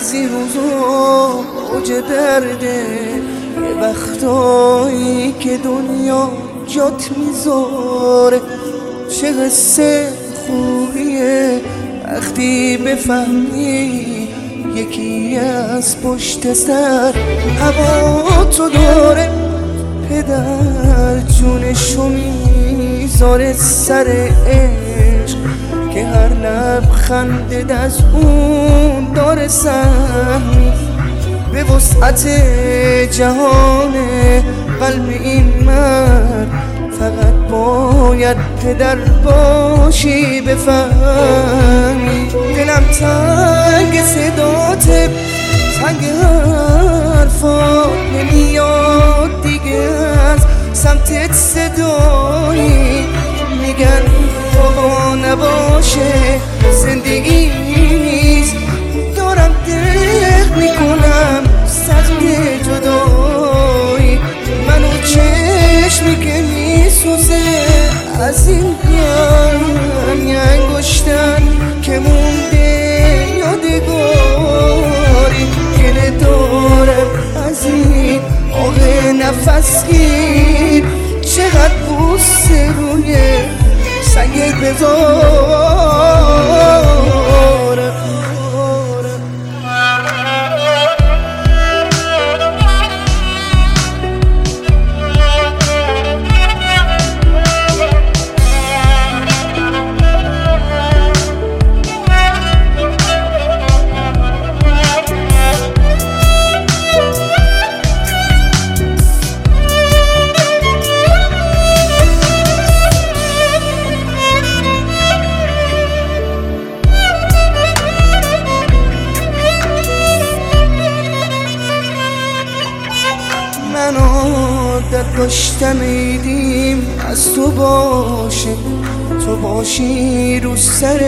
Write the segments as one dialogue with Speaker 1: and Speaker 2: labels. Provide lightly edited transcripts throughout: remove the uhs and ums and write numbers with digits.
Speaker 1: بعضی روزا اوج درده، یه وقتایی که دنیا جات میذاره. چه قصه خوبیه وقتی بفهمی یکی از پشت سر هوا تو داره. پدر جونشو میذاره سر عشق که هر لبخند از اون داره سهمی. به وسعت جهان قلب این مرد فقط باید پدر باشی بفهمی. دلم تنگ صدات، تنگ حرفات، نمیاد دیگه از سمتت صدایی. میگن بابا نباشه زندگی نیست، دارم دق میکنم سخت جدایی. منو چشمی که میسوزه از این یه انگشتن که مونده یادگاری. گله دارم از این آه نفسگیر، چقدر بوست روی سنگ بذارم. من عادت داشتم ایدیم از تو باشه، تو باشی رو سر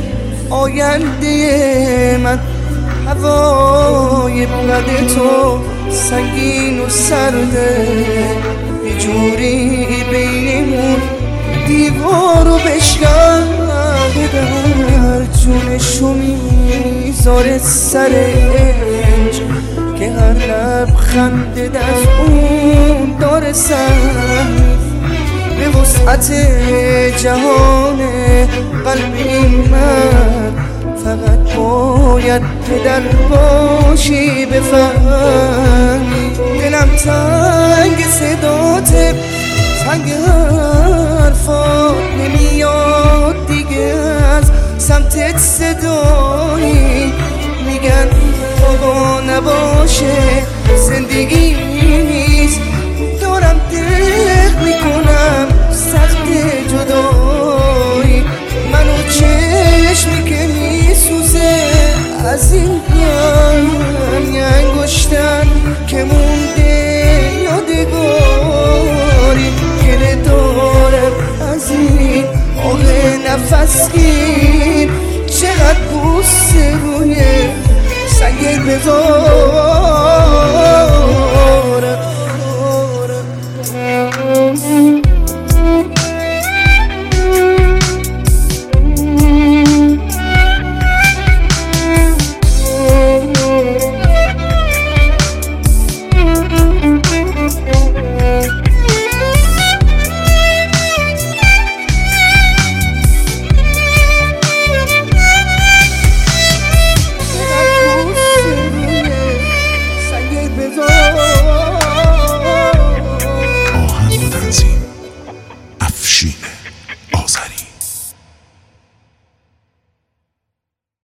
Speaker 1: آینده من. هوای بلد تو سنگین و سرده، یه جوری بینمون دیوارو بشکن. در جونشو میذاره سر عشق که هر لبخند از اون داره سهمی. به وسعت جهان قلب این مرد فقط باید پدر باشی بفهمی. دلم تنگ صدات، تنگ حرفات، نمیاد دیگه از سمتت صدایی. میگن بابا نباشه زندگی نیست، دارم دق میکنم سخت جدایی. منو چشمی که میسوزه از این یه انگشتن که مونده یادگاری. گله دارم از این آه نفسگیر، چقدر بوست روی سنگ بذار.